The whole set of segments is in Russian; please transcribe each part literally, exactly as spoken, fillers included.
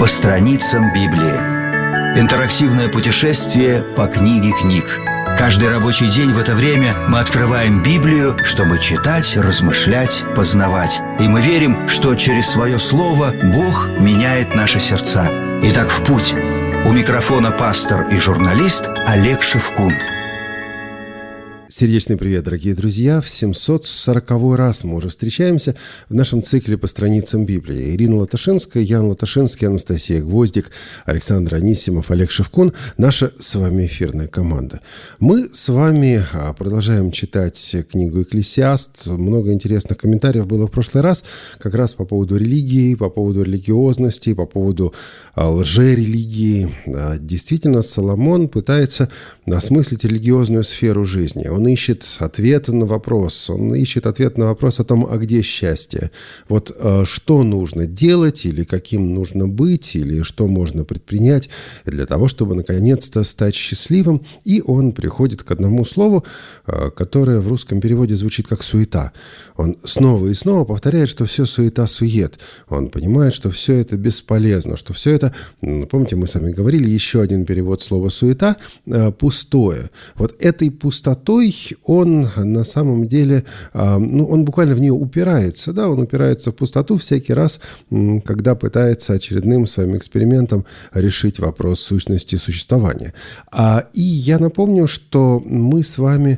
по страницам Библии. Интерактивное путешествие по книге книг. Каждый рабочий день в это время мы открываем Библию, чтобы читать, размышлять, познавать. И мы верим, что через свое слово Бог меняет наши сердца. Итак, в путь. У микрофона пастор и журналист Олег Шевкун. Сердечный привет, дорогие друзья! В семьсот сороковой раз мы уже встречаемся в нашем цикле по страницам Библии. Ирина Латашинская, Ян Латашинский, Анастасия Гвоздик, Александр Анисимов, Олег Шевкун – наша с вами эфирная команда. Мы с вами продолжаем читать книгу «Экклесиаст». Много интересных комментариев было в прошлый раз, как раз по поводу религии, по поводу религиозности, по поводу лжерелигии. Действительно, Соломон пытается осмыслить религиозную сферу жизни. Он ищет ответ на вопрос. Он ищет ответ на вопрос о том, а где счастье. Вот э, что нужно делать, или каким нужно быть, или что можно предпринять для того, чтобы наконец-то стать счастливым. И он приходит к одному слову, э, которое в русском переводе звучит как «суета». Он снова и снова повторяет, что все суета-сует. Он понимает, что все это бесполезно, что все это, помните, мы с вами говорили, еще один перевод слова «суета» э, – пустое. Вот этой пустотой он на самом деле, ну, он буквально в нее упирается, да, он упирается в пустоту всякий раз, когда пытается очередным своим экспериментом решить вопрос сущности существования. И я напомню, что мы с вами,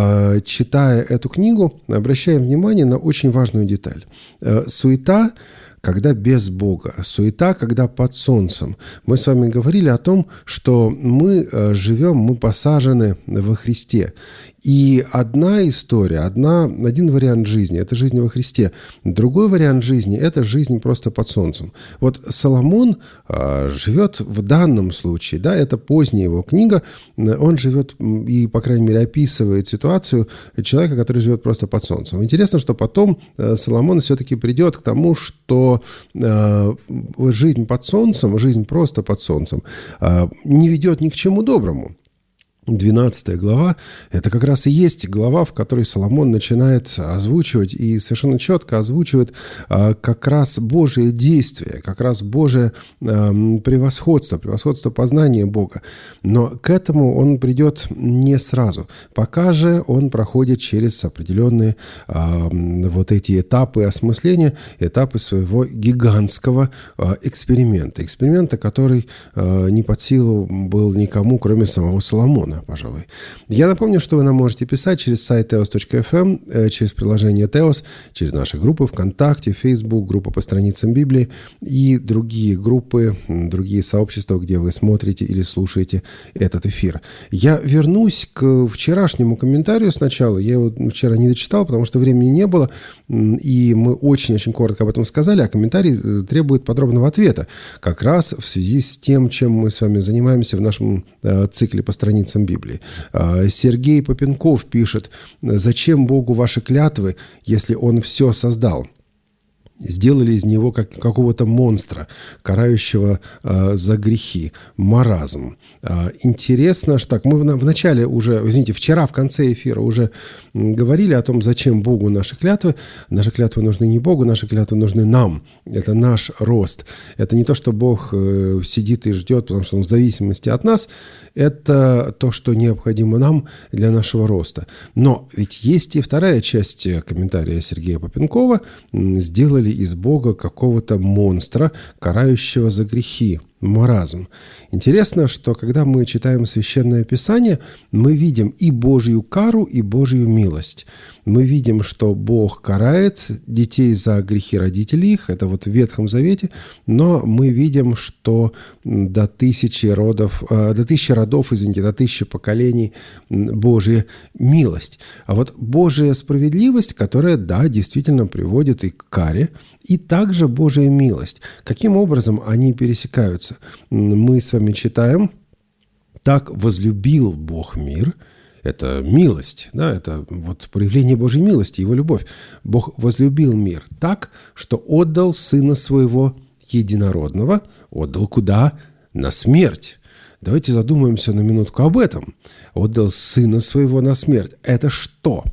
читая эту книгу, обращаем внимание на очень важную деталь. Суета, когда без Бога, суета, когда под солнцем. Мы с вами говорили о том, что мы живем, мы посажены во Христе. И одна история, одна, один вариант жизни – это жизнь во Христе. Другой вариант жизни – это жизнь просто под солнцем. Вот Соломон а, живет в данном случае, да, это поздняя его книга, он живет и, по крайней мере, описывает ситуацию человека, который живет просто под солнцем. Интересно, что потом Соломон все-таки придет к тому, что а, жизнь под солнцем, жизнь просто под солнцем а, не ведет ни к чему доброму. двенадцатая глава – это как раз и есть глава, в которой Соломон начинает озвучивать и совершенно четко озвучивает а, как раз Божие действие, как раз Божие а, превосходство, превосходство познания Бога. Но к этому он придет не сразу. Пока же он проходит через определенные а, вот эти этапы осмысления, этапы своего гигантского а, эксперимента. Эксперимента, который а, не под силу был никому, кроме самого Соломона, пожалуй. Я напомню, что вы нам можете писать через сайт теос точка эф эм, через приложение Теос, через наши группы ВКонтакте, Facebook, группа по страницам Библии и другие группы, другие сообщества, где вы смотрите или слушаете этот эфир. Я вернусь к вчерашнему комментарию сначала. Я его вчера не дочитал, потому что времени не было, и мы очень-очень коротко об этом сказали, а комментарий требует подробного ответа. Как раз в связи с тем, чем мы с вами занимаемся в нашем цикле по страницам Библии. Сергей Попенков пишет: «Зачем Богу ваши клятвы, если Он все создал? Сделали из него как, какого-то монстра, карающего э, за грехи, маразм». Э, интересно, что так, мы в, в начале уже, извините, вчера в конце эфира уже говорили о том, зачем Богу наши клятвы. Наши клятвы нужны не Богу, наши клятвы нужны нам. Это наш рост. Это не то, что Бог э, сидит и ждет, потому что Он в зависимости от нас. Это то, что необходимо нам для нашего роста. Но ведь есть и вторая часть комментария Сергея Попенкова. Сделали из Бога какого-то монстра, карающего за грехи. Маразм. Интересно, что когда мы читаем Священное Писание, мы видим и Божью кару, и Божью милость. Мы видим, что Бог карает детей за грехи родителей их, это вот в Ветхом Завете, но мы видим, что до тысячи родов, до тысячи родов, извините, до тысячи поколений Божья милость. А вот Божья справедливость, которая, да, действительно приводит и к каре, и также Божья милость. Каким образом они пересекаются? Мы с вами читаем: «Так возлюбил Бог мир». Это милость, да, это вот проявление Божьей милости, Его любовь. Бог возлюбил мир так, что отдал Сына Своего Единородного. Отдал куда? На смерть. Давайте задумаемся на минутку об этом. Отдал Сына Своего на смерть. Это что?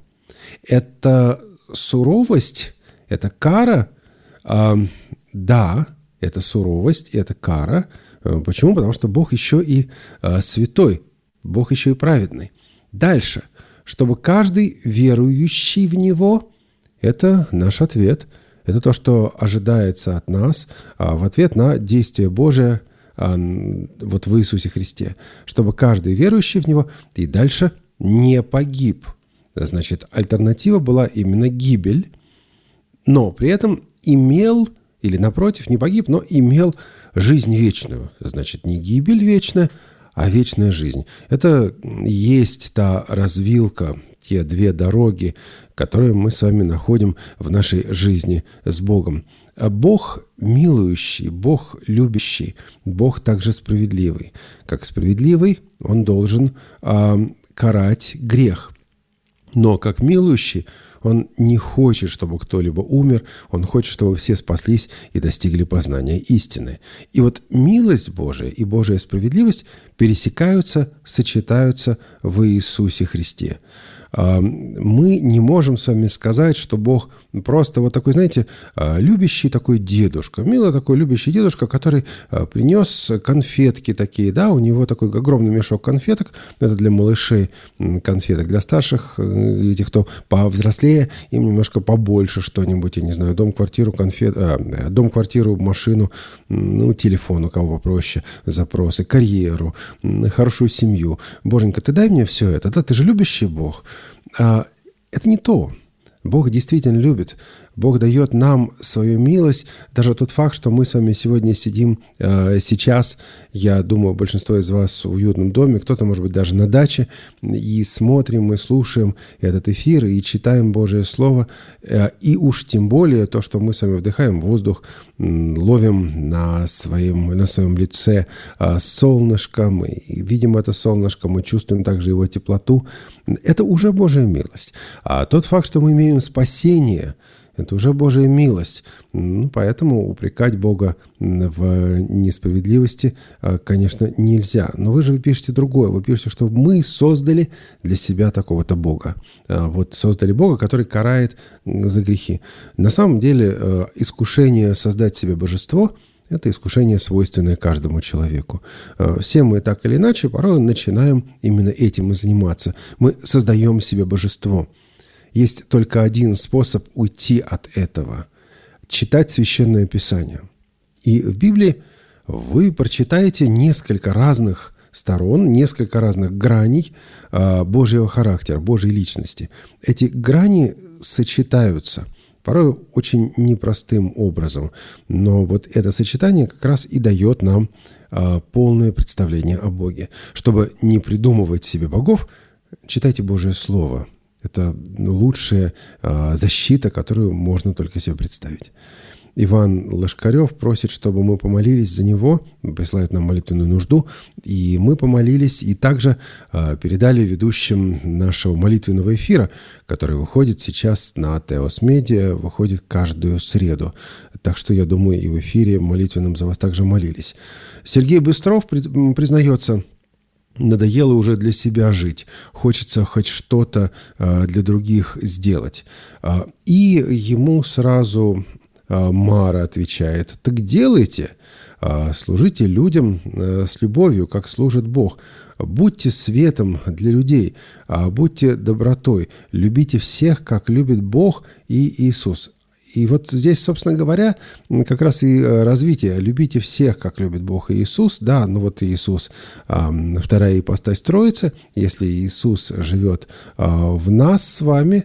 Это суровость? Это кара? А, да, это суровость, это кара. Почему? Потому что Бог еще и святой, Бог еще и праведный. Дальше. Чтобы каждый верующий в Него, это наш ответ, это то, что ожидается от нас в ответ на действие Божие вот в Иисусе Христе. Чтобы каждый верующий в Него и дальше не погиб. Значит, альтернатива была именно гибель, но при этом имел, или напротив, не погиб, но имел жизнь вечную. Значит, не гибель вечная, а вечная жизнь. Это есть та развилка, те две дороги, которые мы с вами находим в нашей жизни с Богом. А Бог милующий, Бог любящий, Бог также справедливый. Как справедливый, Он должен а, карать грех. Но как милующий, Он не хочет, чтобы кто-либо умер, Он хочет, чтобы все спаслись и достигли познания истины. И вот милость Божия и Божья справедливость пересекаются, сочетаются в Иисусе Христе. Мы не можем с вами сказать, что Бог просто вот такой, знаете, любящий такой дедушка, милый такой любящий дедушка, который принес конфетки такие, да, у него такой огромный мешок конфеток, это для малышей конфеток, для старших, этих, кто повзрослее, им немножко побольше что-нибудь, я не знаю, дом, квартиру, конфет, а, дом, квартиру, машину, ну, телефон, у кого попроще, запросы, карьеру, хорошую семью. Боженька, ты дай мне все это, да, ты же любящий Бог. А, это не то. Бог действительно любит. Бог дает нам свою милость. Даже тот факт, что мы с вами сегодня сидим э, сейчас, я думаю, большинство из вас в уютном доме, кто-то, может быть, даже на даче, и смотрим, и слушаем этот эфир, и читаем Божие Слово. Э, и уж тем более то, что мы с вами вдыхаем воздух, э, ловим на своем, на своем лице э, солнышко, мы видим это солнышко, мы чувствуем также его теплоту. Это уже Божья милость. А тот факт, что мы имеем спасение, это уже Божья милость. Ну, поэтому упрекать Бога в несправедливости, конечно, нельзя. Но вы же вы пишете другое. Вы пишете, что мы создали для себя такого-то Бога. Вот создали Бога, который карает за грехи. На самом деле искушение создать себе божество – это искушение, свойственное каждому человеку. Все мы так или иначе порой начинаем именно этим и заниматься. Мы создаем себе божество. Есть только один способ уйти от этого – читать Священное Писание. И в Библии вы прочитаете несколько разных сторон, несколько разных граней э, Божьего характера, Божьей личности. Эти грани сочетаются, порой очень непростым образом, но вот это сочетание как раз и дает нам э, полное представление о Боге. Чтобы не придумывать себе богов, читайте Божье Слово. Это лучшая а, защита, которую можно только себе представить. Иван Лошкарев просит, чтобы мы помолились за него, присылает нам молитвенную нужду, и мы помолились, и также а, передали ведущим нашего молитвенного эфира, который выходит сейчас на Теос Медиа, выходит каждую среду. Так что, я думаю, и в эфире молитвенном за вас также молились. Сергей Быстров признается: надоело уже для себя жить, хочется хоть что-то а, для других сделать. А, и ему сразу а, Мара отвечает: так делайте, а, служите людям а, с любовью, как служит Бог. Будьте светом для людей, а, будьте добротой, любите всех, как любит Бог и Иисус. И вот здесь, собственно говоря, как раз и развитие. Любите всех, как любит Бог и Иисус. Да, ну вот Иисус, вторая ипостась Троицы. Если Иисус живет в нас с вами,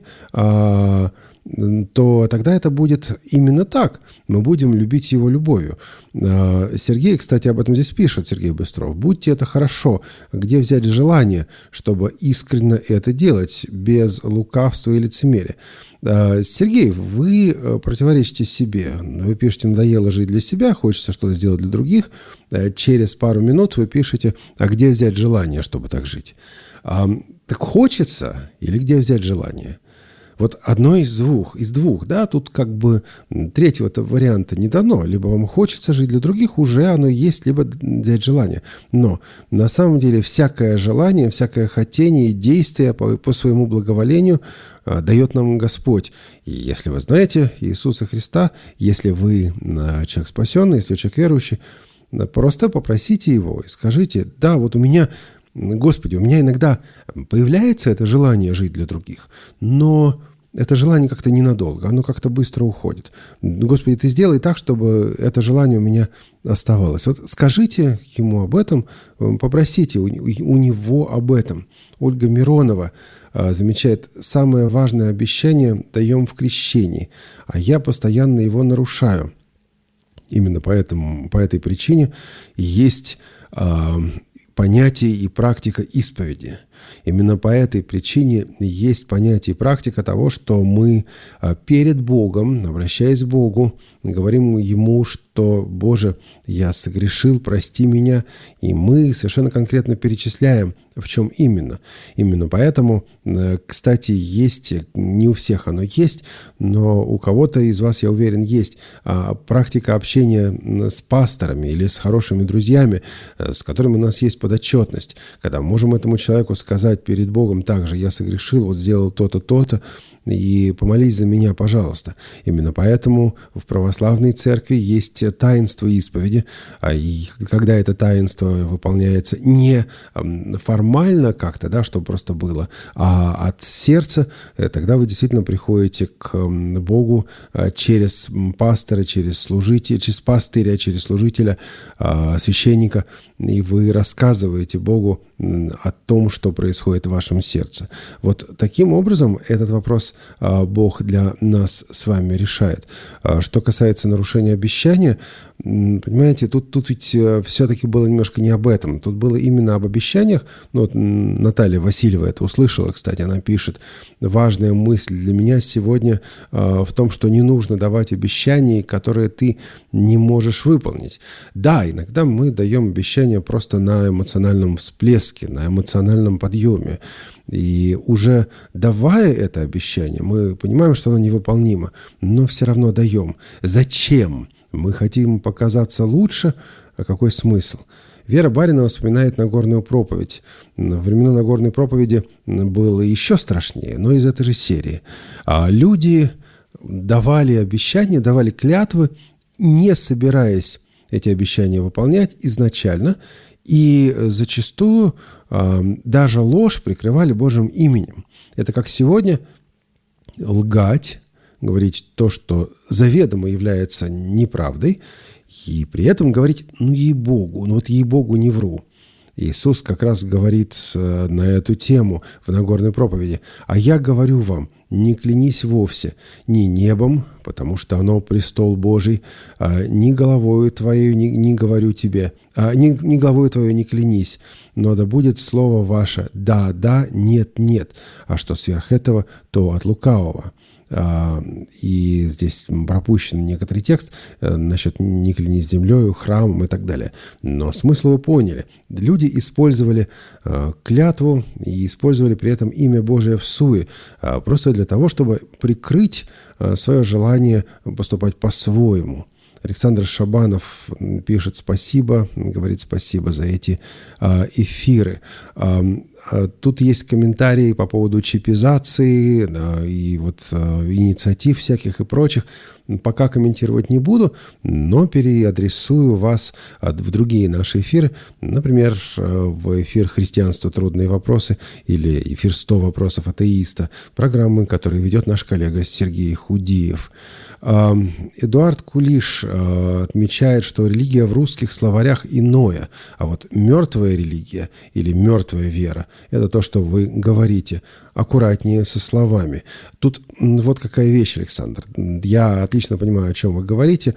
то тогда это будет именно так. Мы будем любить Его любовью. Сергей, кстати, об этом здесь пишет, Сергей Быстров. Будьте это хорошо. Где взять желание, чтобы искренне это делать, без лукавства и лицемерия? Сергей, вы противоречите себе. Вы пишете: надоело жить для себя, хочется что-то сделать для других. Через пару минут вы пишете: а где взять желание, чтобы так жить? Так хочется или где взять желание? Вот одно из двух, из двух, да, тут как бы третьего-то варианта не дано. Либо вам хочется жить, для других уже оно есть, либо взять желание. Но на самом деле всякое желание, всякое хотение и действие по, по своему благоволению а, дает нам Господь. И если вы знаете Иисуса Христа, если вы а, человек спасенный, если вы человек верующий, просто попросите Его и скажите: да, вот у меня... Господи, у меня иногда появляется это желание жить для других, но это желание как-то ненадолго, оно как-то быстро уходит. Господи, Ты сделай так, чтобы это желание у меня оставалось. Вот скажите Ему об этом, попросите у, у Него об этом. Ольга Миронова а, замечает: самое важное обещание даем в крещении, а я постоянно его нарушаю. Именно поэтому, по этой причине есть... А, понятие и практика исповеди. Именно по этой причине есть понятие и практика того, что мы перед Богом, обращаясь к Богу, говорим Ему, что «Боже, я согрешил, прости меня», и мы совершенно конкретно перечисляем, в чем именно. Именно поэтому, кстати, есть, не у всех оно есть, но у кого-то из вас, я уверен, есть практика общения с пасторами или с хорошими друзьями, с которыми у нас есть подотчетность, когда можем этому человеку сказать перед Богом также: «Я согрешил, вот сделал то-то, то-то, и помолись за меня, пожалуйста». Именно поэтому в православной церкви есть таинство исповеди, а и когда это таинство выполняется не формально как-то, да, чтобы просто было, а от сердца, тогда вы действительно приходите к Богу через пастора, через служителя, через пастыря, через служителя, священника, и вы рассказываете Богу о том, что происходит в вашем сердце. Вот таким образом этот вопрос Бог для нас с вами решает. Что касается нарушения обещания, понимаете, тут, тут ведь все-таки было немножко не об этом. Тут было именно об обещаниях. Ну, вот Наталья Васильева это услышала, кстати, она пишет: важная мысль для меня сегодня в том, что не нужно давать обещания, которые ты не можешь выполнить. Да, иногда мы даем обещания просто на эмоциональном всплеске, на эмоциональном подъеме. И уже давая это обещание, мы понимаем, что оно невыполнимо, но все равно даем. Зачем? Мы хотим показаться лучше, а какой смысл? Вера Баринова вспоминает Нагорную проповедь. В времена Нагорной проповеди было еще страшнее, но из этой же серии. А люди давали обещания, давали клятвы, не собираясь эти обещания выполнять изначально, и зачастую э, даже ложь прикрывали Божьим именем. Это как сегодня лгать, говорить то, что заведомо является неправдой, и при этом говорить: ну, ей-богу, ну вот ей-богу не вру. Иисус как раз говорит э, на эту тему в Нагорной проповеди: «А я говорю вам, не клянись вовсе, ни небом, потому что оно престол Божий, а, ни головою твоей не, не говорю тебе, а, ни, ни головою твоей не клянись, но да будет слово ваше да, да, нет, нет, а что сверх этого, то от лукавого». И здесь пропущен некоторый текст насчет «не клянись землею, храмом» и так далее. Но смысл вы поняли. Люди использовали клятву и использовали при этом имя Божие всуе, просто для того, чтобы прикрыть свое желание поступать по-своему. Александр Шабанов пишет спасибо, говорит спасибо за эти а, эфиры. А, а, тут есть комментарии по поводу чипизации а, и вот а, инициатив всяких и прочих. Пока комментировать не буду, но переадресую вас в другие наши эфиры. Например, в эфир «Христианство. Трудные вопросы» или эфир «сто вопросов атеиста», программы, которые ведет наш коллега Сергей Худиев. Эдуард Кулиш отмечает, что религия в русских словарях иное, а вот мертвая религия или мертвая вера – это то, что вы говорите. Аккуратнее со словами. Тут вот какая вещь, Александр. Я отлично понимаю, о чем вы говорите,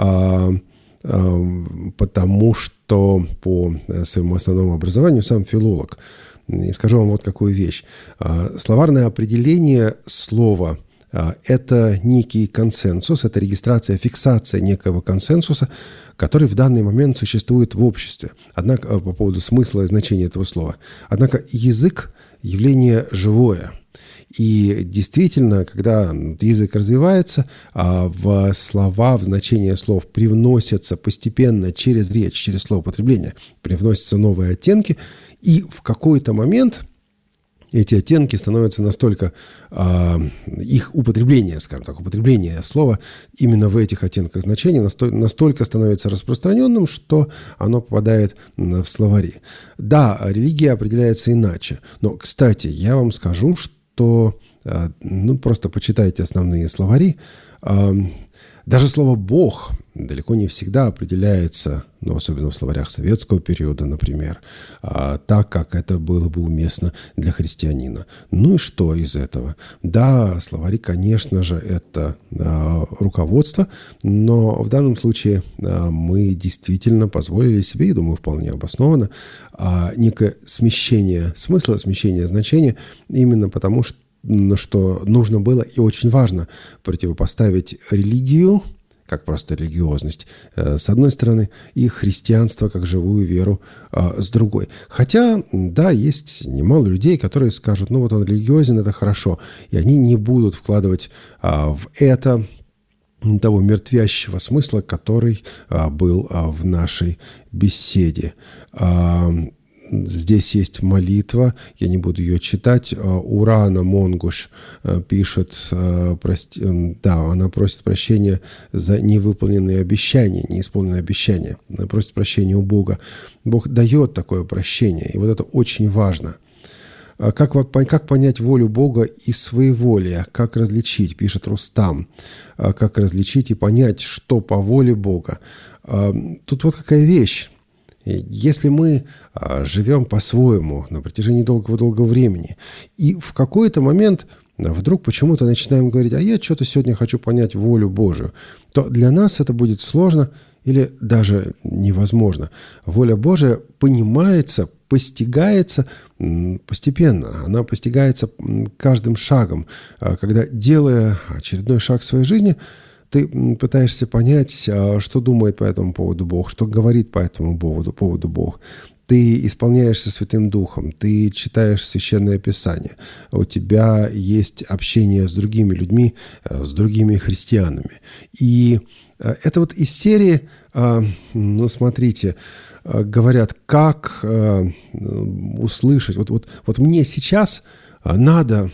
потому что по своему основному образованию сам филолог. И скажу вам вот какую вещь. Словарное определение слова – это некий консенсус, это регистрация, фиксация некого консенсуса, который в данный момент существует в обществе. Однако, по поводу смысла и значения этого слова. Однако язык – явление живое. И действительно, когда язык развивается, в слова, в значение слов привносятся постепенно через речь, через словопотребление, привносятся новые оттенки, и в какой-то момент эти оттенки становятся настолько, их употребление, скажем так, употребление слова именно в этих оттенках значения настолько становится распространенным, что оно попадает в словари. Да, религия определяется иначе, но, кстати, я вам скажу, что то, ну, просто почитайте основные словари. Даже слово «Бог» далеко не всегда определяется, ну, особенно в словарях советского периода, например, так, как это было бы уместно для христианина. Ну и что из этого? Да, словари, конечно же, это руководство, но в данном случае мы действительно позволили себе, и, думаю, вполне обоснованно, некое смещение смысла, смещение значения, именно потому, что что нужно было и очень важно противопоставить религию, как просто религиозность, с одной стороны, и христианство, как живую веру, с другой. Хотя, да, есть немало людей, которые скажут, ну вот он религиозен, это хорошо, и они не будут вкладывать в это того мертвящего смысла, который был в нашей беседе. Здесь есть молитва, я не буду ее читать. Урана Монгуш пишет, прости, да, она просит прощения за невыполненные обещания, неисполненные обещания. Она просит прощения у Бога. Бог дает такое прощение, и вот это очень важно. Как, как понять волю Бога и своеволие? Как различить, пишет Рустам. Как различить и понять, что по воле Бога? Тут вот какая вещь. Если мы живем по-своему на протяжении долгого-долгого времени, и в какой-то момент вдруг почему-то начинаем говорить, а я что-то сегодня хочу понять волю Божию, то для нас это будет сложно или даже невозможно. Воля Божия понимается, постигается постепенно. Она постигается каждым шагом. Когда, делая очередной шаг в своей жизни, ты пытаешься понять, что думает по этому поводу Бог, что говорит по этому поводу, поводу Бог. Ты исполняешься Святым Духом, ты читаешь Священное Писание, у тебя есть общение с другими людьми, с другими христианами. И это вот из серии, ну, смотрите, говорят, как услышать. Вот, вот, вот мне сейчас надо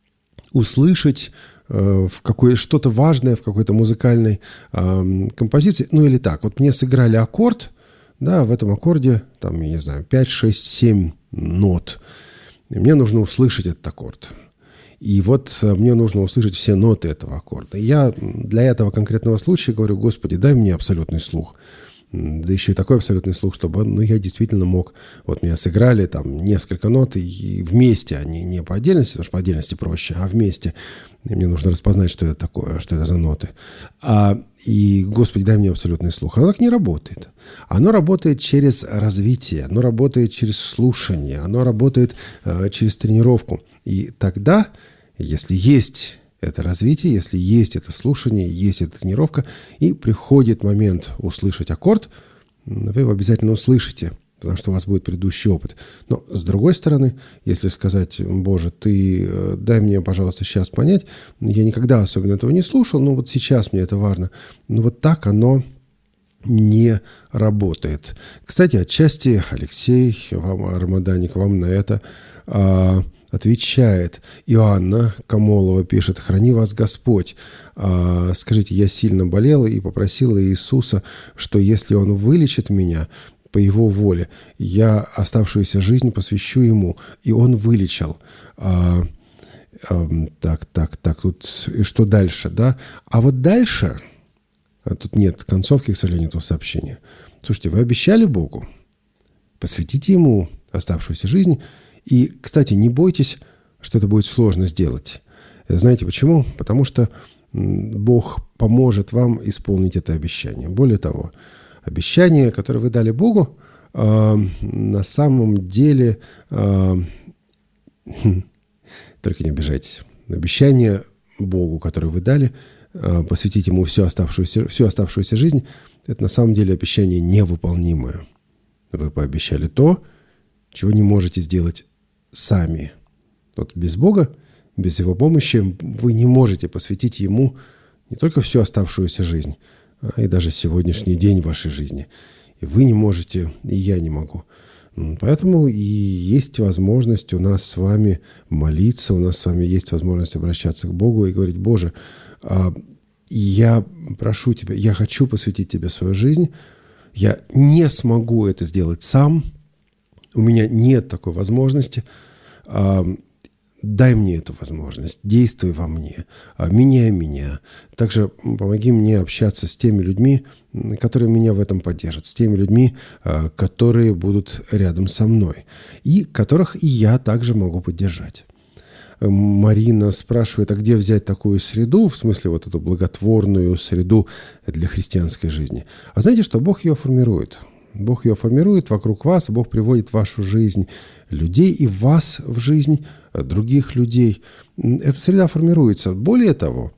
услышать в какое, что-то важное в какой-то музыкальной э, композиции. Ну или так, вот мне сыграли аккорд, да, в этом аккорде, там, я не знаю, пять, шесть, семь нот. И мне нужно услышать этот аккорд. И вот мне нужно услышать все ноты этого аккорда. И я для этого конкретного случая говорю, Господи, дай мне абсолютный слух. Да еще и такой абсолютный слух, чтобы, ну, я действительно мог, вот меня сыграли там несколько нот, и вместе, а не, не по отдельности, потому что по отдельности проще, а вместе. И мне нужно распознать, что это такое, что это за ноты. А, и, Господи, дай мне абсолютный слух. Оно так не работает. Оно работает через развитие, оно работает через слушание, оно работает а, через тренировку. И тогда, если есть это развитие, если есть это слушание, есть эта тренировка, и приходит момент услышать аккорд, вы его обязательно услышите, потому что у вас будет предыдущий опыт. Но, с другой стороны, если сказать, Боже, ты дай мне, пожалуйста, сейчас понять, я никогда особенно этого не слушал, но вот сейчас мне это важно, но вот так оно не работает. Кстати, отчасти Алексей, вам, Рамаданик, вам на это а, отвечает. Иоанна Камолова пишет: «Храни вас Господь. А, скажите, я сильно болела и попросила Иисуса, что если Он вылечит меня по Его воле, я оставшуюся жизнь посвящу Ему». И Он вылечил. А, а, так, так, так, тут и что дальше, да? А вот дальше, а тут нет концовки, к сожалению, этого сообщения. Слушайте, вы обещали Богу, посвятите Ему оставшуюся жизнь. И, кстати, не бойтесь, что это будет сложно сделать. Знаете почему? Потому что Бог поможет вам исполнить это обещание. Более того, обещание, которое вы дали Богу, э, на самом деле, э, только не обижайтесь, обещание Богу, которое вы дали, э, посвятить Ему всю оставшуюся, всю оставшуюся жизнь, это на самом деле обещание невыполнимое. Вы пообещали то, чего не можете сделать сами. Вот без Бога, без Его помощи вы не можете посвятить Ему не только всю оставшуюся жизнь, а и даже сегодняшний день вашей жизни. И вы не можете, и я не могу. Поэтому и есть возможность у нас с вами молиться, у нас с вами есть возможность обращаться к Богу и говорить: Боже, я прошу Тебя, я хочу посвятить Тебе свою жизнь, я не смогу это сделать сам, у меня нет такой возможности, дай мне эту возможность, действуй во мне, меняй меня. Также помоги мне общаться с теми людьми, которые меня в этом поддержат, с теми людьми, которые будут рядом со мной, и которых и я также могу поддержать. Марина спрашивает, а где взять такую среду, в смысле вот эту благотворную среду для христианской жизни? А знаете, что Бог ее формирует? Бог ее формирует вокруг вас, Бог приводит в вашу жизнь людей и в вас в жизнь других людей. Эта среда формируется. Более того,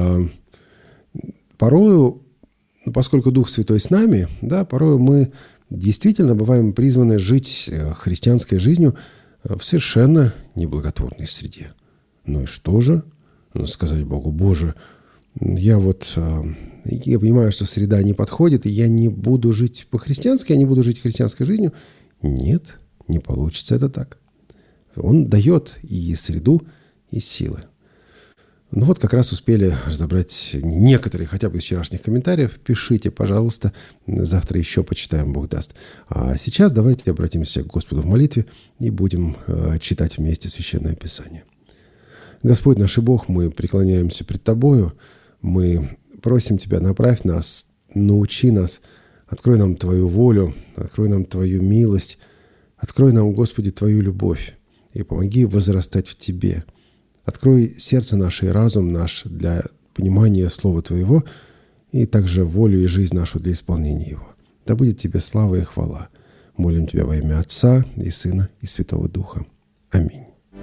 порою, поскольку Дух Святой с нами, да, порою мы действительно бываем призваны жить христианской жизнью в совершенно неблаготворной среде. Ну и что же? Сказать Богу: Боже, я вот я понимаю, что среда не подходит, и я не буду жить по-христиански, я не буду жить христианской жизнью. Нет, не получится это так. Он дает и среду, и силы. Ну вот как раз успели разобрать некоторые хотя бы из вчерашних комментариев. Пишите, пожалуйста. Завтра еще почитаем, Бог даст. А сейчас давайте обратимся к Господу в молитве и будем э, читать вместе Священное Писание. Господь наш и Бог, мы преклоняемся пред Тобою. Мы просим Тебя, направь нас, научи нас, открой нам Твою волю, открой нам Твою милость, открой нам, Господи, Твою любовь и помоги возрастать в Тебе. Открой сердце наше и разум наш для понимания Слова Твоего и также волю и жизнь нашу для исполнения Его. Да будет Тебе слава и хвала. Молим Тебя во имя Отца и Сына и Святого Духа. Аминь.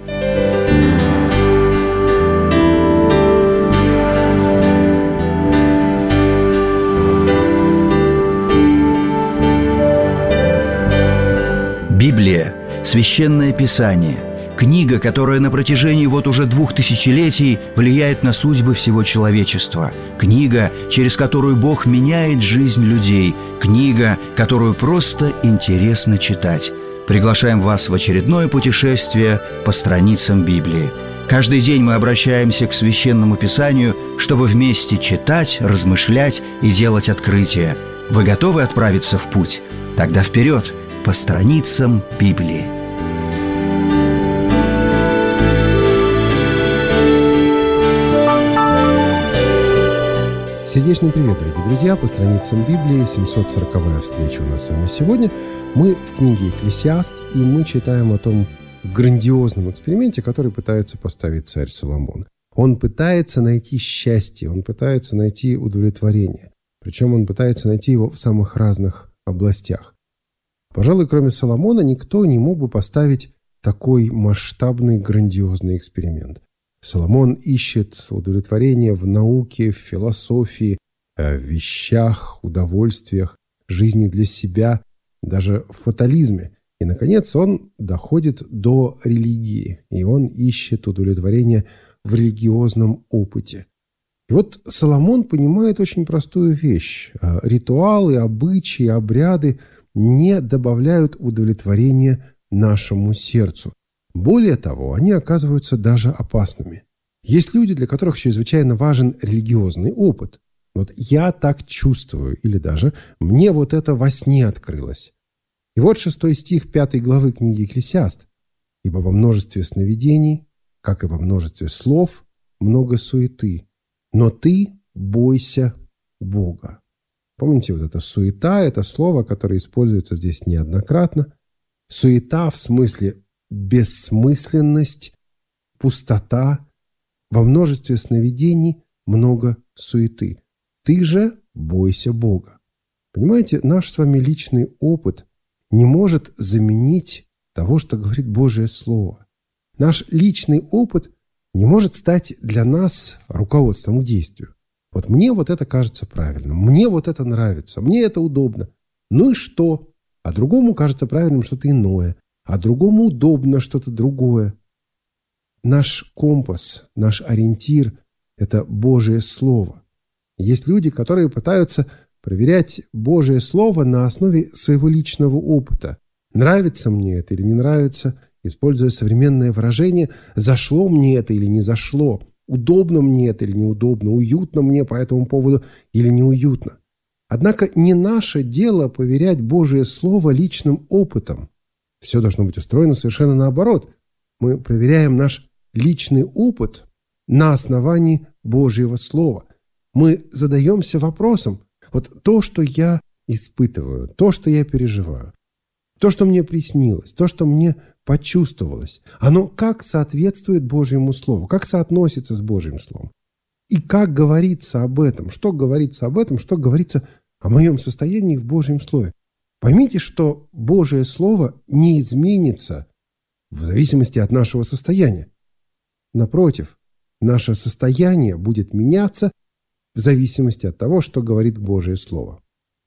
Библия – Священное Писание, книга, которая на протяжении вот уже двух тысячелетий влияет на судьбы всего человечества, книга, через которую Бог меняет жизнь людей, книга, которую просто интересно читать. Приглашаем вас в очередное путешествие по страницам Библии. Каждый день мы обращаемся к Священному Писанию, чтобы вместе читать, размышлять и делать открытия. Вы готовы отправиться в путь? Тогда вперед! По страницам Библии. Сердечный привет, дорогие друзья! По страницам Библии, семьсот сороковая встреча у нас с вами сегодня. Мы в книге «Экклесиаст», и мы читаем о том грандиозном эксперименте, который пытается поставить царь Соломон. Он пытается найти счастье, он пытается найти удовлетворение. Причем он пытается найти его в самых разных областях. Пожалуй, кроме Соломона, никто не мог бы поставить такой масштабный, грандиозный эксперимент. Соломон ищет удовлетворение в науке, в философии, в вещах, удовольствиях, жизни для себя, даже в фатализме. И, наконец, он доходит до религии, и он ищет удовлетворение в религиозном опыте. И вот Соломон понимает очень простую вещь. Ритуалы, обычаи, обряды не добавляют удовлетворения нашему сердцу. Более того, они оказываются даже опасными. Есть люди, для которых чрезвычайно важен религиозный опыт. Вот я так чувствую, или даже мне вот это во сне открылось. И вот шестой стих пятой главы книги «Экклесиаст». «Ибо во множестве сновидений, как и во множестве слов, много суеты, но ты бойся Бога». Помните, вот это суета, это слово, которое используется здесь неоднократно. Суета в смысле бессмысленность, пустота. Во множестве сновидений много суеты. Ты же бойся Бога. Понимаете, наш с вами личный опыт не может заменить того, что говорит Божие Слово. Наш личный опыт не может стать для нас руководством к действию. Вот мне вот это кажется правильным, мне вот это нравится, мне это удобно. Ну и что? А другому кажется правильным что-то иное, а другому удобно что-то другое. Наш компас, наш ориентир – это Божие Слово. Есть люди, которые пытаются проверять Божие Слово на основе своего личного опыта. Нравится мне это или не нравится, используя современное выражение, зашло мне это или не зашло, удобно мне это или неудобно, уютно мне по этому поводу или неуютно. Однако не наше дело поверять Божие Слово личным опытом. Все должно быть устроено совершенно наоборот. Мы проверяем наш личный опыт на основании Божьего Слова. Мы задаемся вопросом, вот то, что я испытываю, то, что я переживаю, то, что мне приснилось, то, что мне почувствовалось, оно как соответствует Божьему Слову, как соотносится с Божьим Словом. И как говорится об этом, что говорится об этом, что говорится о моем состоянии в Божьем Слове. Поймите, что Божие Слово не изменится в зависимости от нашего состояния. Напротив, наше состояние будет меняться в зависимости от того, что говорит Божие Слово.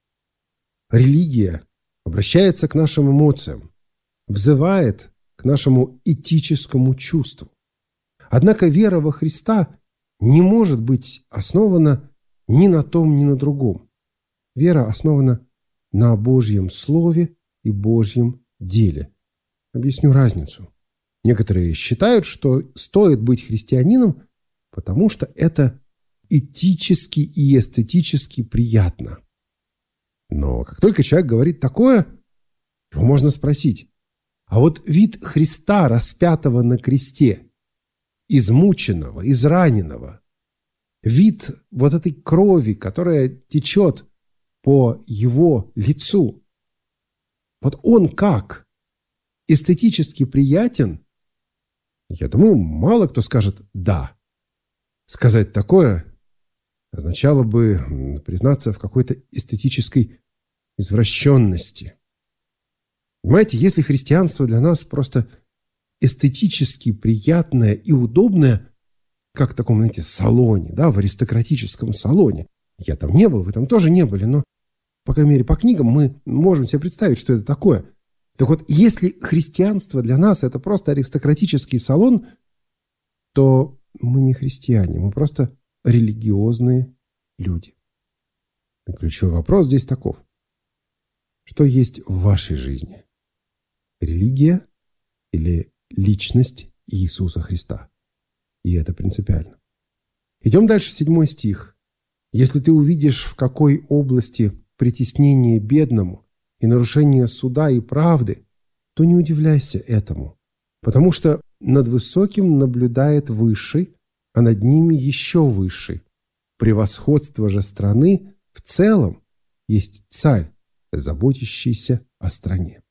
Религия обращается к нашим эмоциям, взывает к нашему этическому чувству. Однако вера во Христа не может быть основана ни на том, ни на другом. Вера основана на Божьем Слове и Божьем деле. Объясню разницу. Некоторые считают, что стоит быть христианином, потому что это этически и эстетически приятно. Но как только человек говорит такое, его можно спросить: а вот вид Христа, распятого на кресте, измученного, израненного, вид вот этой крови, которая течет по его лицу, вот он как? Эстетически приятен? Я думаю, мало кто скажет «да». Сказать такое означало бы признаться в какой-то эстетической извращенности. Понимаете, если христианство для нас просто эстетически приятное и удобное, как в таком, знаете, салоне, да, в аристократическом салоне. Я там не был, вы там тоже не были, но, по крайней мере, по книгам мы можем себе представить, что это такое. Так вот, если христианство для нас это просто аристократический салон, то мы не христиане, мы просто религиозные люди. И ключевой вопрос здесь таков: что есть в вашей жизни? Религия или личность Иисуса Христа? И это принципиально. Идем дальше, седьмой стих. «Если ты увидишь, в какой области притеснение бедному и нарушение суда и правды, то не удивляйся этому, потому что над высоким наблюдает высший, а над ними еще высший. Превосходство же страны в целом есть царь, заботящийся о стране».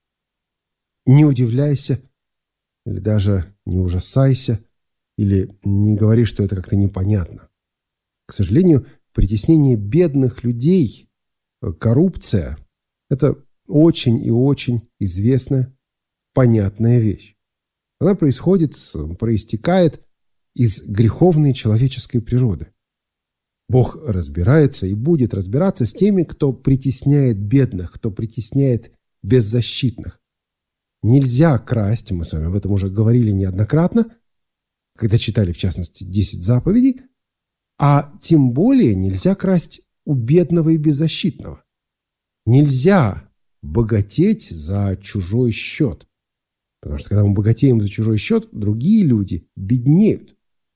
Не удивляйся, или даже не ужасайся, или не говори, что это как-то непонятно. К сожалению, притеснение бедных людей, коррупция – это очень и очень известная, понятная вещь. Она происходит, проистекает из греховной человеческой природы. Бог разбирается и будет разбираться с теми, кто притесняет бедных, кто притесняет беззащитных. Нельзя красть, мы с вами об этом уже говорили неоднократно, когда читали, в частности, десять заповедей, а тем более нельзя красть у бедного и беззащитного. Нельзя богатеть за чужой счет. Потому что когда мы богатеем за чужой счет, другие люди беднеют.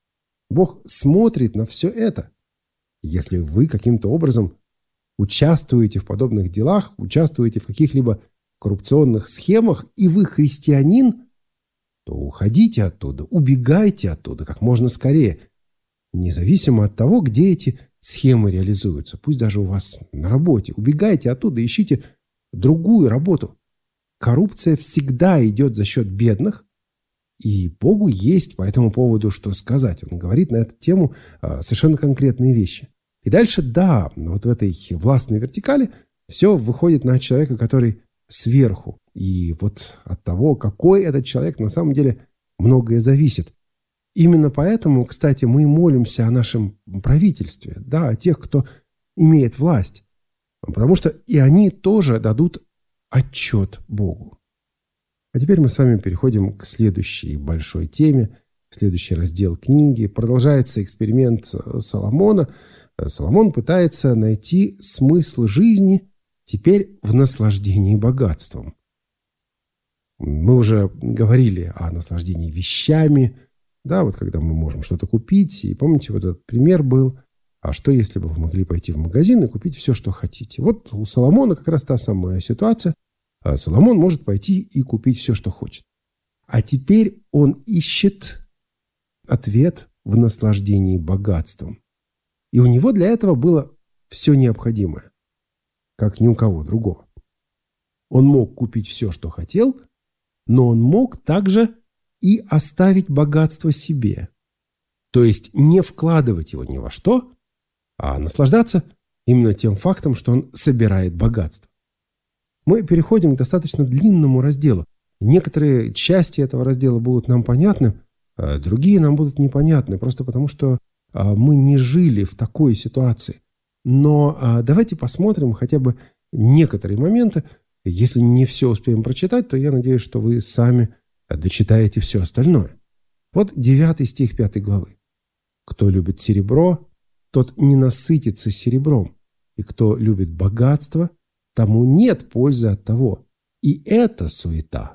Бог смотрит на все это. Если вы каким-то образом участвуете в подобных делах, участвуете в каких-либо коррупционных схемах, и вы христианин, то уходите оттуда, убегайте оттуда как можно скорее, независимо от того, где эти схемы реализуются. Пусть даже у вас на работе. Убегайте оттуда, ищите другую работу. Коррупция всегда идет за счет бедных, и Богу есть по этому поводу что сказать. Он говорит на эту тему совершенно конкретные вещи. И дальше, да, вот в этой властной вертикали все выходит на человека, который сверху. И вот от того, какой этот человек, на самом деле многое зависит. Именно поэтому, кстати, мы молимся о нашем правительстве, да, о тех, кто имеет власть, потому что и они тоже дадут отчет Богу. А теперь мы с вами переходим к следующей большой теме, следующий раздел книги. Продолжается эксперимент Соломона. Соломон пытается найти смысл жизни теперь в наслаждении богатством. Мы уже говорили о наслаждении вещами, да, вот когда мы можем что-то купить. И помните, вот этот пример был, а что если бы вы могли пойти в магазин и купить все, что хотите? Вот у Соломона как раз та самая ситуация. Соломон может пойти и купить все, что хочет. А теперь он ищет ответ в наслаждении богатством. И у него для этого было все необходимое, как ни у кого другого. Он мог купить все, что хотел, но он мог также и оставить богатство себе. То есть не вкладывать его ни во что, а наслаждаться именно тем фактом, что он собирает богатство. Мы переходим к достаточно длинному разделу. Некоторые части этого раздела будут нам понятны, а другие нам будут непонятны, просто потому что мы не жили в такой ситуации. Но давайте посмотрим хотя бы некоторые моменты. Если не все успеем прочитать, то я надеюсь, что вы сами дочитаете все остальное. Вот девятый стих пятой главы. «Кто любит серебро, тот не насытится серебром, и кто любит богатство, тому нет пользы от того. И это суета».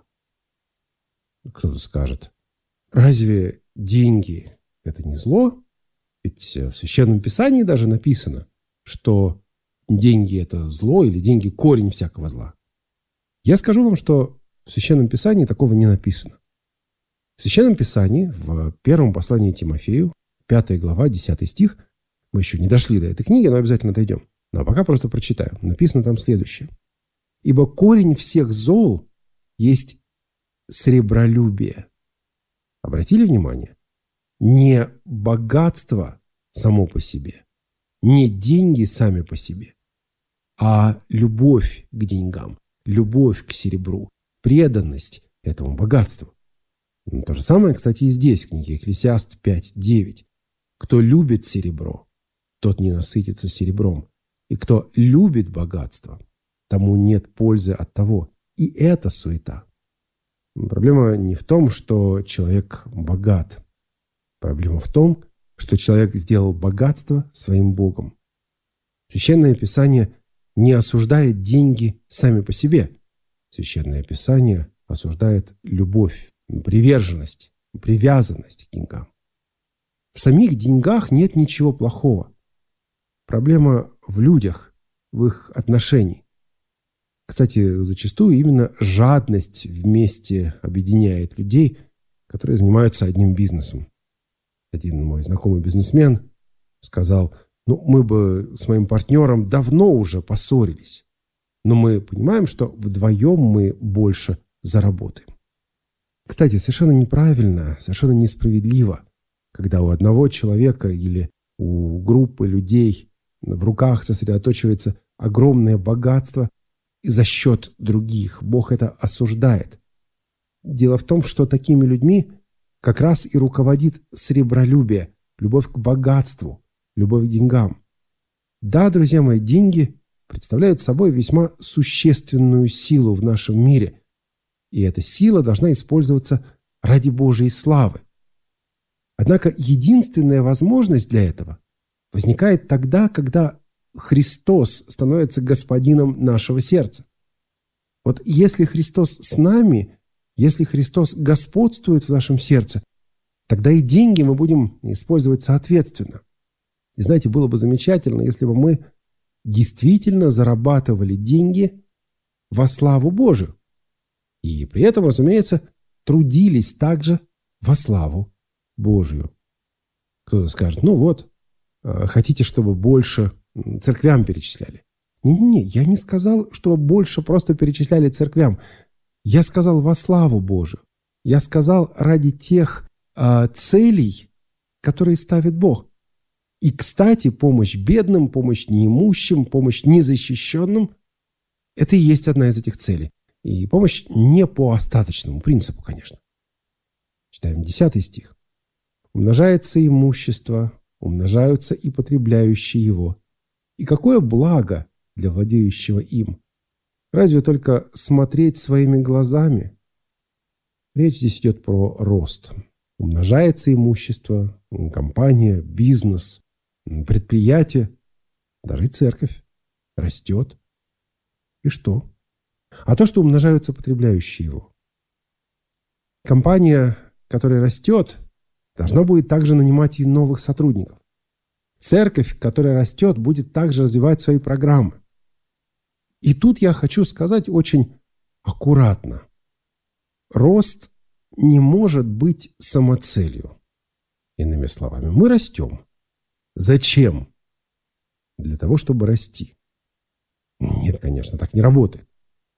Кто-то скажет, разве деньги – это не зло? Ведь в Священном Писании даже написано, что деньги – это зло или деньги – корень всякого зла. Я скажу вам, что в Священном Писании такого не написано. В Священном Писании, в первом послании Тимофею, пятая глава, десятый стих, мы еще не дошли до этой книги, но обязательно дойдем. Но пока просто прочитаю. Написано там следующее. «Ибо корень всех зол есть сребролюбие». Обратили внимание? Не богатство само по себе, не деньги сами по себе, а любовь к деньгам, любовь к серебру, преданность этому богатству. То же самое, кстати, и здесь, в книге Экклесиаст пять девять. «Кто любит серебро, тот не насытится серебром, и кто любит богатство, тому нет пользы от того». И это суета. Проблема не в том, что человек богат. Проблема в том, что человек сделал богатство своим Богом. Священное Писание не осуждает деньги сами по себе. Священное Писание осуждает любовь, приверженность, привязанность к деньгам. В самих деньгах нет ничего плохого. Проблема в людях, в их отношении. Кстати, зачастую именно жадность вместе объединяет людей, которые занимаются одним бизнесом. Один мой знакомый бизнесмен сказал, ну, мы бы с моим партнером давно уже поссорились, но мы понимаем, что вдвоем мы больше заработаем. Кстати, совершенно неправильно, совершенно несправедливо, когда у одного человека или у группы людей в руках сосредоточивается огромное богатство, и за счет других Бог это осуждает. Дело в том, что такими людьми как раз и руководит сребролюбие, любовь к богатству, любовь к деньгам. Да, друзья мои, деньги представляют собой весьма существенную силу в нашем мире, и эта сила должна использоваться ради Божьей славы. Однако единственная возможность для этого возникает тогда, когда Христос становится господином нашего сердца. Вот если Христос с нами, если Христос господствует в нашем сердце, тогда и деньги мы будем использовать соответственно. И знаете, было бы замечательно, если бы мы действительно зарабатывали деньги во славу Божию. И при этом, разумеется, трудились также во славу Божию. Кто-то скажет, ну вот, хотите, чтобы больше церквям перечисляли. Не-не-не, я не сказал, что больше просто перечисляли церквям. Я сказал во славу Божию. Я сказал ради тех э, целей, которые ставит Бог. И, кстати, помощь бедным, помощь неимущим, помощь незащищенным – это и есть одна из этих целей. И помощь не по остаточному принципу, конечно. Читаем десятый стих. Умножается имущество, умножаются и потребляющие его. И какое благо для владеющего им! Разве только смотреть своими глазами? Речь здесь идет про рост. Умножается имущество, компания, бизнес, предприятие, даже и церковь растет. И что? А то, что умножаются потребляющие его. Компания, которая растет, должна будет также нанимать и новых сотрудников. Церковь, которая растет, будет также развивать свои программы. И тут я хочу сказать очень аккуратно. Рост не может быть самоцелью. Иными словами, мы растем. Зачем? Для того, чтобы расти. Нет, конечно, так не работает.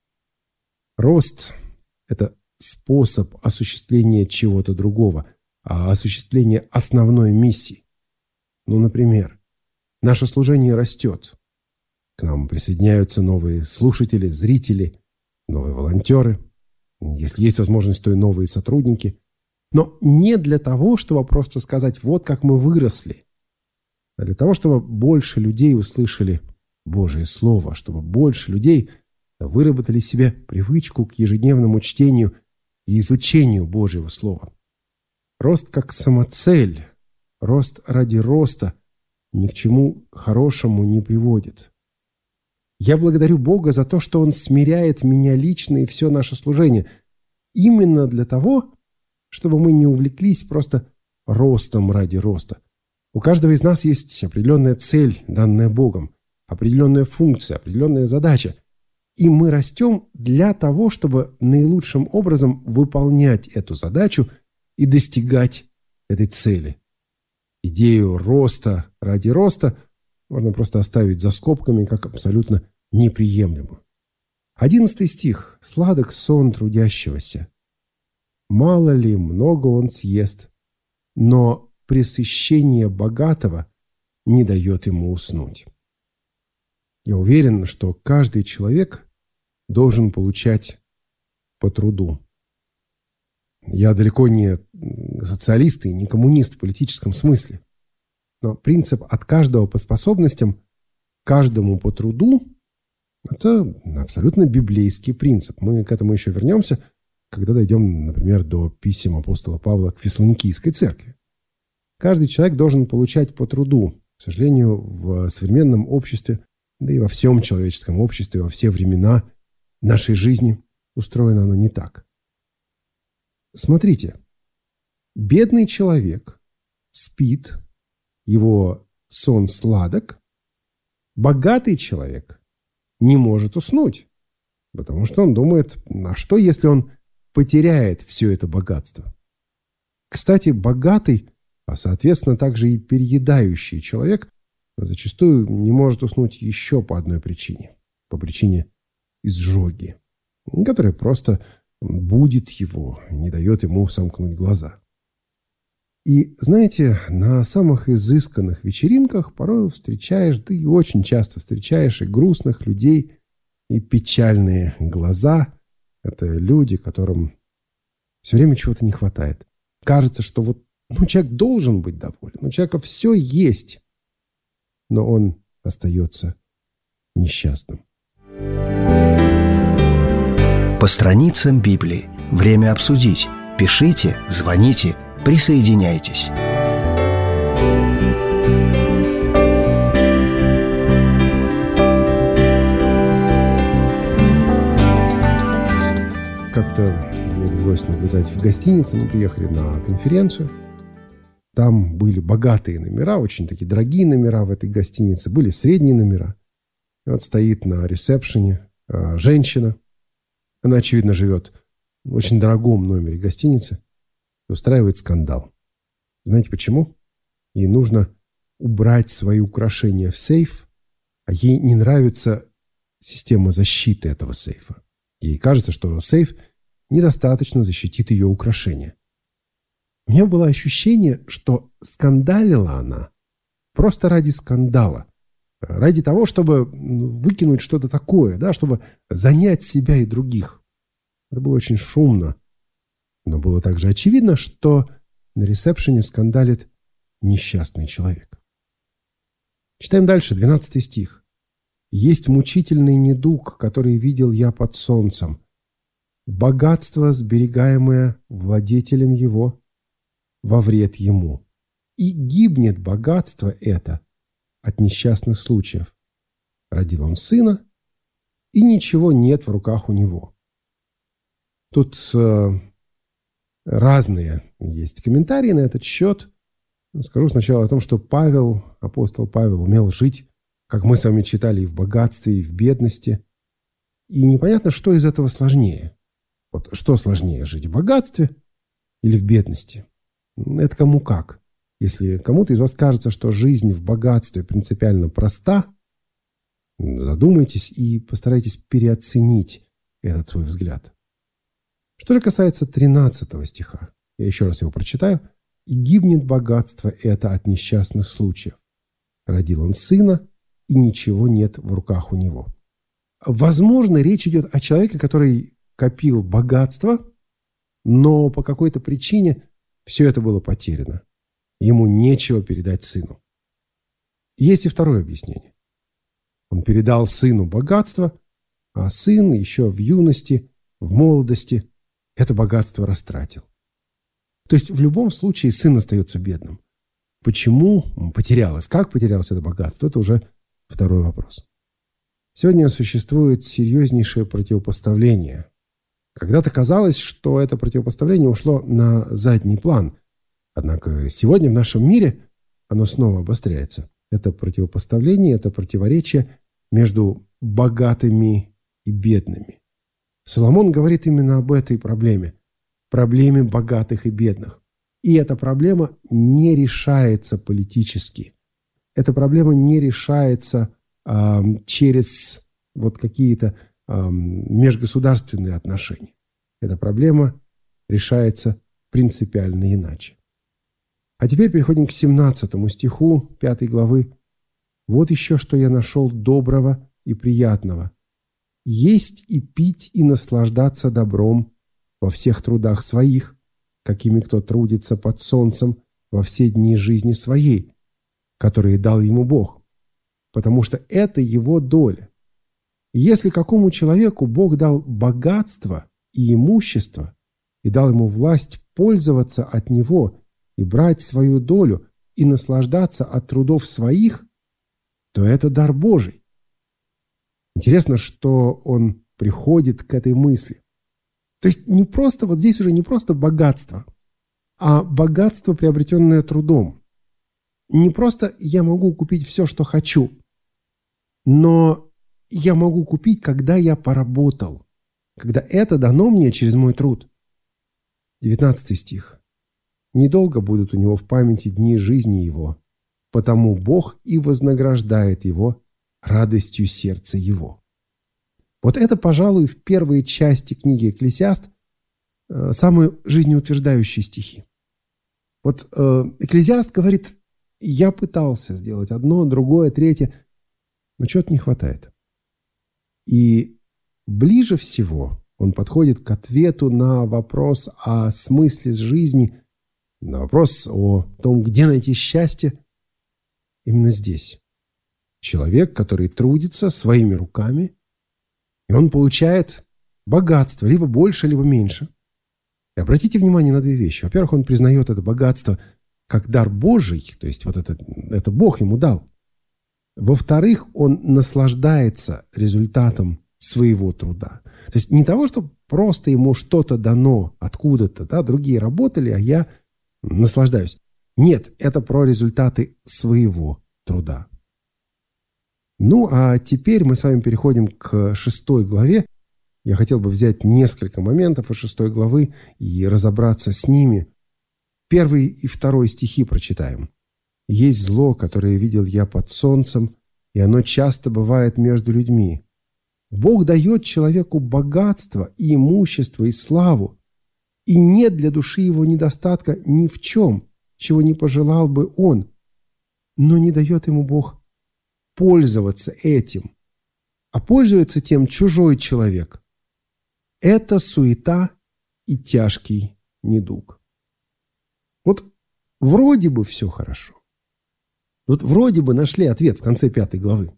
Рост – это способ осуществления чего-то другого, а осуществление основной миссии. Ну, например, наше служение растет. К нам присоединяются новые слушатели, зрители, новые волонтеры. Если есть возможность, то и новые сотрудники. Но не для того, чтобы просто сказать, вот как мы выросли, а для того, чтобы больше людей услышали Божие Слово, чтобы больше людей выработали себе привычку к ежедневному чтению и изучению Божьего Слова. Рост как самоцель, рост ради роста ни к чему хорошему не приводит. Я благодарю Бога за то, что Он смиряет меня лично и все наше служение. Именно для того, чтобы мы не увлеклись просто ростом ради роста. У каждого из нас есть определенная цель, данная Богом, определенная функция, определенная задача. И мы растем для того, чтобы наилучшим образом выполнять эту задачу и достигать этой цели. Идею роста ради роста можно просто оставить за скобками как абсолютно неприемлемую. Одиннадцатый стих. «Сладок сон трудящегося. Мало ли, много он съест, но пресыщение богатого не дает ему уснуть». Я уверен, что каждый человек должен получать по труду. Я далеко не социалист и не коммунист в политическом смысле. Но принцип «от каждого по способностям, каждому по труду» – это абсолютно библейский принцип. Мы к этому еще вернемся, когда дойдем, например, до писем апостола Павла к Фессалоникийской церкви. Каждый человек должен получать по труду. К сожалению, в современном обществе, да и во всем человеческом обществе, во все времена нашей жизни устроено оно не так. Смотрите, бедный человек спит, его сон сладок, богатый человек не может уснуть, потому что он думает, а что, если он потеряет все это богатство? Кстати, богатый, а соответственно также и переедающий человек зачастую не может уснуть еще по одной причине, по причине изжоги, которая просто будет его, не дает ему сомкнуть глаза. И знаете, на самых изысканных вечеринках порой встречаешь, да и очень часто встречаешь и грустных людей, и печальные глаза. Это люди, которым все время чего-то не хватает. Кажется, что вот ну, человек должен быть доволен, у человека все есть, но он остается несчастным. По страницам Библии. Время обсудить. Пишите, звоните, присоединяйтесь. Как-то мне довелось наблюдать в гостинице. Мы приехали на конференцию. Там были богатые номера, очень такие дорогие номера в этой гостинице. Были средние номера. И вот стоит на ресепшене э, женщина. Она, очевидно, живет в очень дорогом номере гостиницы и устраивает скандал. Знаете почему? Ей нужно убрать свои украшения в сейф, а ей не нравится система защиты этого сейфа. Ей кажется, что сейф недостаточно защитит ее украшения. У меня было ощущение, что скандалила она просто ради скандала. Ради того, чтобы выкинуть что-то такое, да, чтобы занять себя и других. Это было очень шумно. Но было также очевидно, что На ресепшене скандалит несчастный человек. Читаем дальше, двенадцатый стих. «Есть мучительный недуг, который видел я под солнцем, богатство, сберегаемое владетелем его, во вред ему. И гибнет богатство это от несчастных случаев. Родил он сына, и ничего нет в руках у него». Тут э, разные есть комментарии на этот счет. Скажу сначала о том, что Павел, апостол Павел, умел жить, как мы с вами читали, и в богатстве, и в бедности. И непонятно, что из этого сложнее. Вот что сложнее, жить в богатстве или в бедности? Это кому как. Если кому-то из вас кажется, что жизнь в богатстве принципиально проста, задумайтесь и постарайтесь переоценить этот свой взгляд. Что же касается тринадцатого стиха, я еще раз его прочитаю. «И гибнет богатство это от несчастных случаев. Родил он сына, и ничего нет в руках у него». Возможно, речь идет о человеке, который копил богатство, но по какой-то причине все это было потеряно. Ему нечего передать сыну. Есть и второе объяснение. Он передал сыну богатство, а сын еще в юности, в молодости это богатство растратил. То есть в любом случае сын остается бедным. Почему потерялось, как потерялось это богатство, это уже второй вопрос. Сегодня существует серьезнейшее противопоставление. Когда-то казалось, что это противопоставление ушло на задний план. Однако сегодня в нашем мире оно снова обостряется. Это противопоставление, это противоречие между богатыми и бедными. Соломон говорит именно об этой проблеме. Проблеме богатых и бедных. И эта проблема не решается политически. Эта проблема не решается э, через вот какие-то э, межгосударственные отношения. Эта проблема решается принципиально иначе. А теперь переходим к семнадцатому стиху пятой главы. «Вот еще что я нашел доброго и приятного. Есть и пить и наслаждаться добром во всех трудах своих, какими кто трудится под солнцем во все дни жизни своей, которые дал ему Бог, потому что это его доля. Если какому человеку Бог дал богатство и имущество и дал ему власть пользоваться от него и брать свою долю и наслаждаться от трудов своих, то это дар Божий». Интересно, что он приходит к этой мысли. То есть не просто, вот здесь уже не просто богатство, а богатство, приобретенное трудом. Не просто я могу купить все, что хочу, но я могу купить, когда я поработал, когда это дано мне через мой труд. девятнадцатый стих. «Недолго будут у него в памяти дни жизни его, потому Бог и вознаграждает его радостью сердца его». Вот это, пожалуй, в первой части книги «Экклесиаст» самые жизнеутверждающие стихи. Вот Экклесиаст говорит: я пытался сделать одно, другое, третье, но чего-то не хватает. И ближе всего он подходит к ответу на вопрос о смысле жизни, на вопрос о том, где найти счастье, именно здесь. Человек, который трудится своими руками, и он получает богатство, либо больше, либо меньше. И обратите внимание на две вещи. Во-первых, он признает это богатство как дар Божий, то есть вот это, это Бог ему дал. Во-вторых, он наслаждается результатом своего труда. То есть не того, что просто ему что-то дано откуда-то, да, другие работали, а я наслаждаюсь. Нет, это про результаты своего труда. Ну, а теперь мы с вами переходим к шестой главе. Я хотел бы взять несколько моментов из шестой главы и разобраться с ними. Первый и второй стихи прочитаем. «Есть зло, которое видел я под солнцем, и оно часто бывает между людьми. Бог дает человеку богатство и имущество и славу, и нет для души его недостатка ни в чем, чего не пожелал бы он, но не дает ему Бог пользоваться этим, а пользуется тем чужой человек. Это суета и тяжкий недуг». Вот вроде бы все хорошо. Вот вроде бы нашли ответ в конце пятой главы.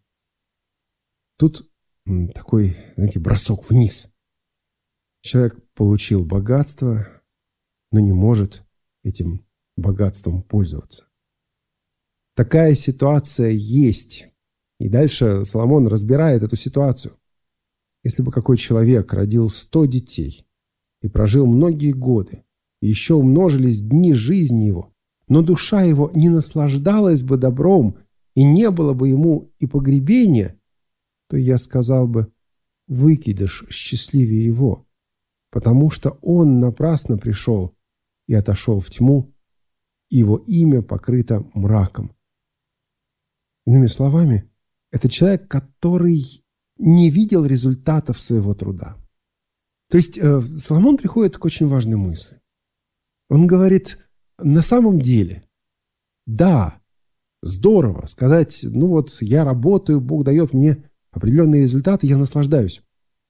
Тут такой, знаете, бросок вниз. Человек получил богатство, но не может этим богатством пользоваться. Такая ситуация есть. И дальше Соломон разбирает эту ситуацию. Если бы какой человек родил сто детей и прожил многие годы, и еще умножились дни жизни его, но душа его не наслаждалась бы добром, и не было бы ему и погребения, то я сказал бы: выкидыш счастливее его, потому что он напрасно пришел и отошел в тьму, и его имя покрыто мраком. Иными словами, это человек, который не видел результатов своего труда. То есть э, Соломон приходит к очень важной мысли. Он говорит: на самом деле, да, здорово сказать, ну вот я работаю, Бог дает мне определенные результаты, я наслаждаюсь.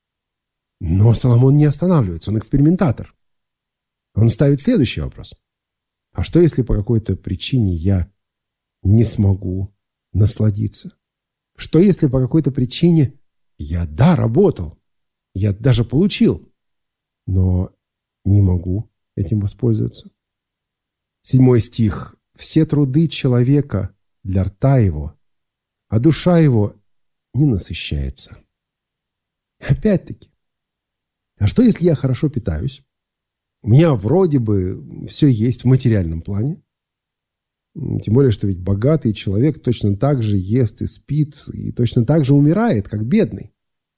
Но Соломон не останавливается, он экспериментатор. Он ставит следующий вопрос. А что, если по какой-то причине я не смогу насладиться? Что, если по какой-то причине я, да, работал, я даже получил, но не могу этим воспользоваться? Седьмой стих. «Все труды человека для рта его, а душа его не насыщается». Опять-таки, а что, если я хорошо питаюсь? У меня вроде бы все есть в материальном плане. Тем более, что ведь богатый человек точно так же ест и спит, и точно так же умирает, как бедный.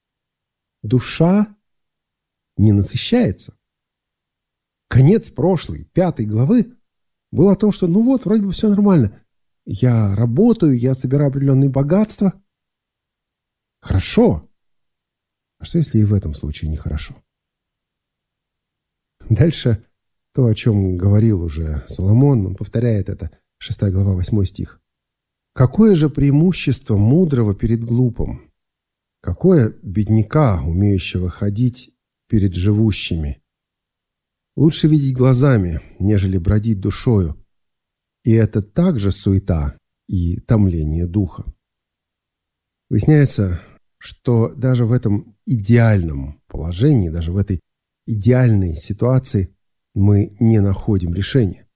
Душа не насыщается. Конец прошлой, пятой главы был о том, что ну вот, вроде бы все нормально. Я работаю, я собираю определенные богатства. Хорошо. А что, если и в этом случае нехорошо? Дальше то, о чем говорил уже Соломон, он повторяет это. Шестая глава, восьмой стих. «Какое же преимущество мудрого перед глупым? Какое бедняка, умеющего ходить перед живущими? Лучше видеть глазами, нежели бродить душою. И это также суета и томление духа». Выясняется, что даже в этом идеальном положении, даже в этой идеальной ситуации мы не находим решения.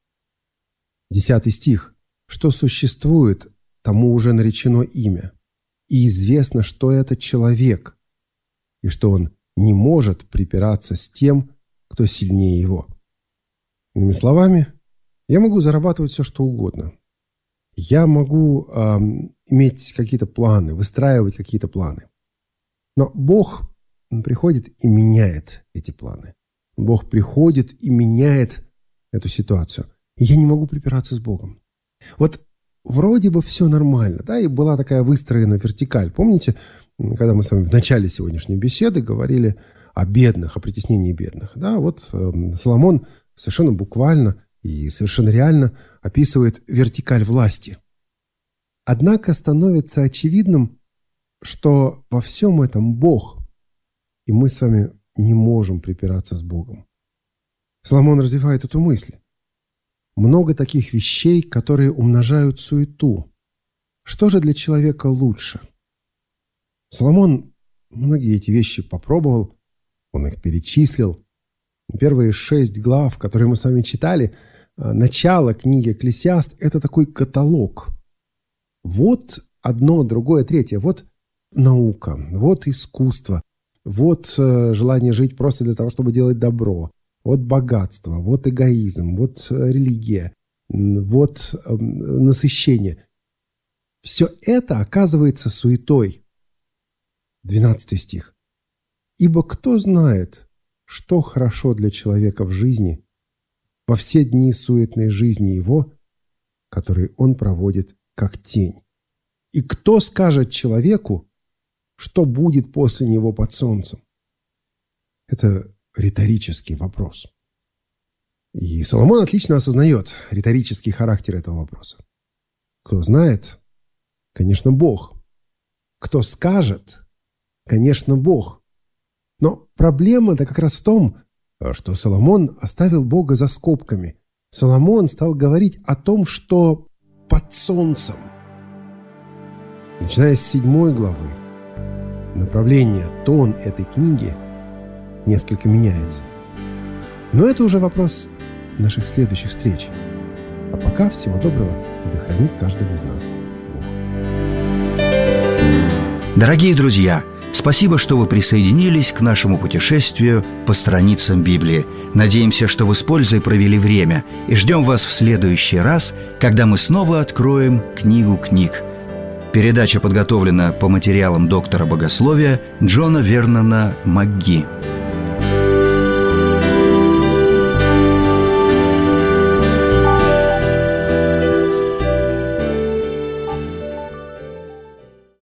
Десятый стих. «Что существует, тому уже наречено имя, и известно, что это человек, и что он не может припираться с тем, кто сильнее его». Иными словами, я могу зарабатывать все, что угодно. Я могу э, иметь какие-то планы, выстраивать какие-то планы. Но Бог приходит и меняет эти планы. Бог приходит и меняет эту ситуацию. И я не могу припираться с Богом. Вот вроде бы все нормально, да, и была такая выстроена вертикаль. Помните, когда мы с вами в начале сегодняшней беседы говорили о бедных, о притеснении бедных, да, вот э, Соломон совершенно буквально и совершенно реально описывает вертикаль власти. Однако становится очевидным, что во всем этом Бог, и мы с вами не можем припираться с Богом. Соломон развивает эту мысль. Много таких вещей, которые умножают суету. Что же для человека лучше? Соломон многие эти вещи попробовал, он их перечислил. Первые шесть глав, которые мы с вами читали, начало книги «Экклесиаст» — это такой каталог. Вот одно, другое, третье. Вот наука, вот искусство, вот желание жить просто для того, чтобы делать добро. Вот богатство, вот эгоизм, вот религия, вот э, насыщение. Все это оказывается суетой. Двенадцатый стих. «Ибо кто знает, что хорошо для человека в жизни, во все дни суетной жизни его, которые он проводит как тень? И кто скажет человеку, что будет после него под солнцем?» Это риторический вопрос. И Соломон отлично осознает риторический характер этого вопроса. Кто знает? Конечно, Бог. Кто скажет? Конечно, Бог. Но проблема-то как раз в том, что Соломон оставил Бога за скобками Соломон стал говорить о том, что под солнцем. Начиная с седьмой главы, направление, тон этой книги несколько меняется. Но это уже вопрос наших следующих встреч. А пока всего доброго, да хранит каждого из нас Бог. Дорогие друзья, спасибо, что вы присоединились к нашему путешествию по страницам Библии. Надеемся, что вы с пользой провели время, и ждем вас в следующий раз, когда мы снова откроем книгу книг. Передача подготовлена по материалам доктора богословия Джона Вернона МакГи.